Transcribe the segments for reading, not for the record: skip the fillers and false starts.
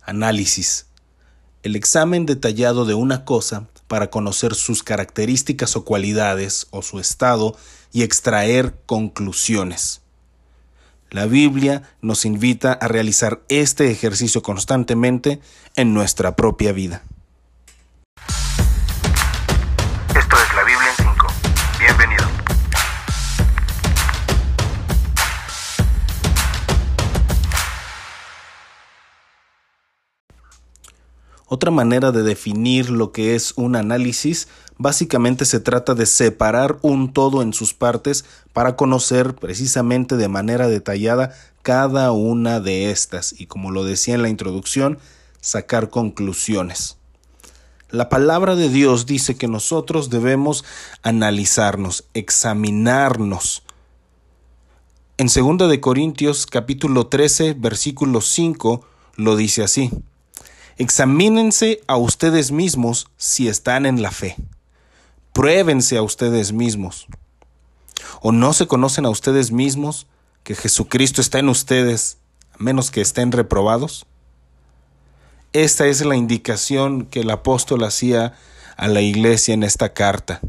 Análisis: el examen detallado de una cosa para conocer sus características o cualidades o su estado y extraer conclusiones. La Biblia nos invita a realizar este ejercicio constantemente en nuestra propia vida. Esto es la Biblia en 5. Bienvenido. Otra manera de definir lo que es un análisis básicamente se trata de separar un todo en sus partes para conocer precisamente de manera detallada cada una de estas y, como lo decía en la introducción, sacar conclusiones. La palabra de Dios dice que nosotros debemos analizarnos, examinarnos. En 2 de Corintios capítulo 13, versículo 5 lo dice así: examínense a ustedes mismos si están en la fe. Pruébense a ustedes mismos. ¿O no se conocen a ustedes mismos que Jesucristo está en ustedes, a menos que estén reprobados? Esta es la indicación que el apóstol hacía a la iglesia en esta carta.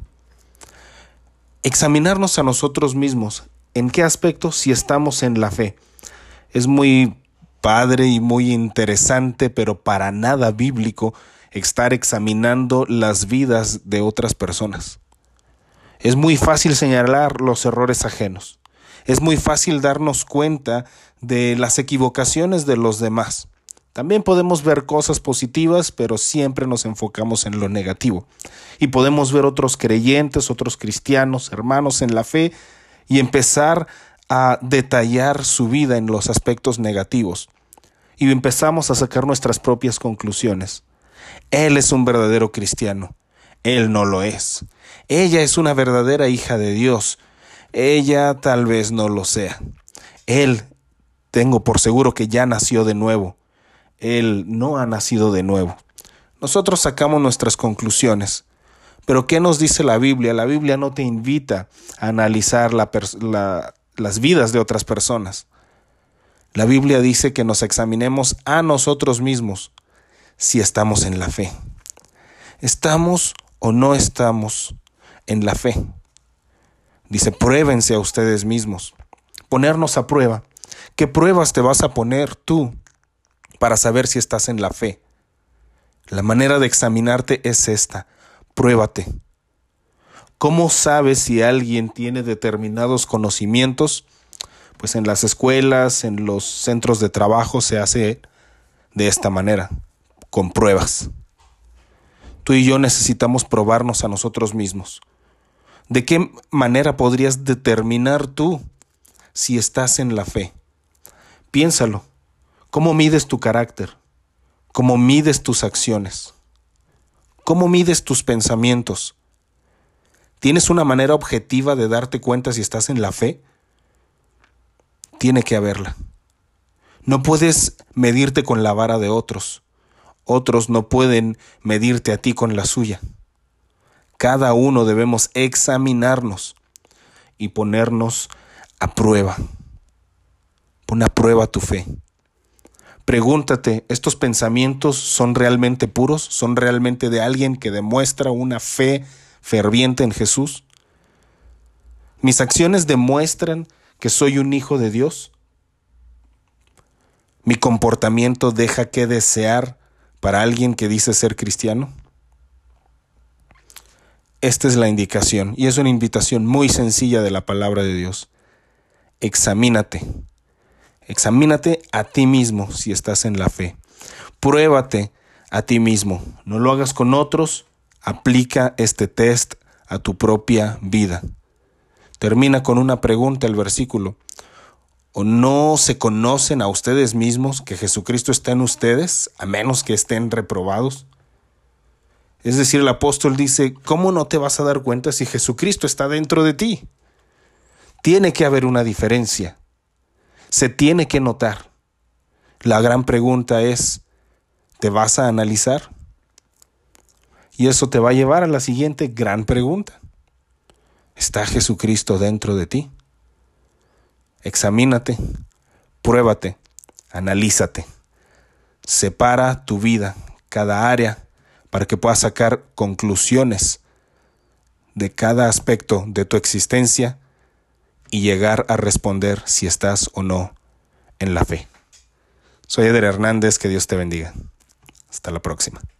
Examinarnos a nosotros mismos. ¿En qué aspecto? Si estamos en la fe. Es muy padre y muy interesante, pero para nada bíblico, estar examinando las vidas de otras personas. Es muy fácil señalar los errores ajenos. Es muy fácil darnos cuenta de las equivocaciones de los demás. También podemos ver cosas positivas, pero siempre nos enfocamos en lo negativo. Y podemos ver otros creyentes, otros cristianos, hermanos en la fe, y empezar a detallar su vida en los aspectos negativos. Y empezamos a sacar nuestras propias conclusiones. Él es un verdadero cristiano. Él no lo es. Ella es una verdadera hija de Dios. Ella tal vez no lo sea. Él, tengo por seguro que ya nació de nuevo. Él no ha nacido de nuevo. Nosotros sacamos nuestras conclusiones. Pero ¿qué nos dice la Biblia? La Biblia no te invita a analizar las vidas de otras personas. La Biblia dice que nos examinemos a nosotros mismos si estamos en la fe. ¿Estamos o no estamos en la fe? Dice, pruébense a ustedes mismos. Ponernos a prueba. ¿Qué pruebas te vas a poner tú para saber si estás en la fe? La manera de examinarte es esta. Pruébate. ¿Cómo sabes si alguien tiene determinados conocimientos? Pues en las escuelas, en los centros de trabajo se hace de esta manera, con pruebas. Tú y yo necesitamos probarnos a nosotros mismos. ¿De qué manera podrías determinar tú si estás en la fe? Piénsalo. ¿Cómo mides tu carácter? ¿Cómo mides tus acciones? ¿Cómo mides tus pensamientos? ¿Tienes una manera objetiva de darte cuenta si estás en la fe? Tiene que haberla. No puedes medirte con la vara de otros. Otros no pueden medirte a ti con la suya. Cada uno debemos examinarnos y ponernos a prueba. Pon a prueba tu fe. Pregúntate, ¿estos pensamientos son realmente puros? ¿Son realmente de alguien que demuestra una fe ferviente en Jesús? ¿Mis acciones demuestran que soy un hijo de Dios? ¿Mi comportamiento deja que desear para alguien que dice ser cristiano? Esta es la indicación, y es una invitación muy sencilla de la palabra de Dios. Examínate. Examínate a ti mismo si estás en la fe. Pruébate a ti mismo. No lo hagas con otros. Aplica este test a tu propia vida. Termina con una pregunta el versículo. ¿O no se conocen a ustedes mismos que Jesucristo está en ustedes, a menos que estén reprobados? Es decir, el apóstol dice, ¿cómo no te vas a dar cuenta si Jesucristo está dentro de ti? Tiene que haber una diferencia. Se tiene que notar. La gran pregunta es, ¿te vas a analizar? Y eso te va a llevar a la siguiente gran pregunta. ¿Está Jesucristo dentro de ti? Examínate, pruébate, analízate. separa tu vida, cada área, para que puedas sacar conclusiones de cada aspecto de tu existencia y llegar a responder si estás o no en la fe. Soy Eder Hernández, que Dios te bendiga. Hasta la próxima.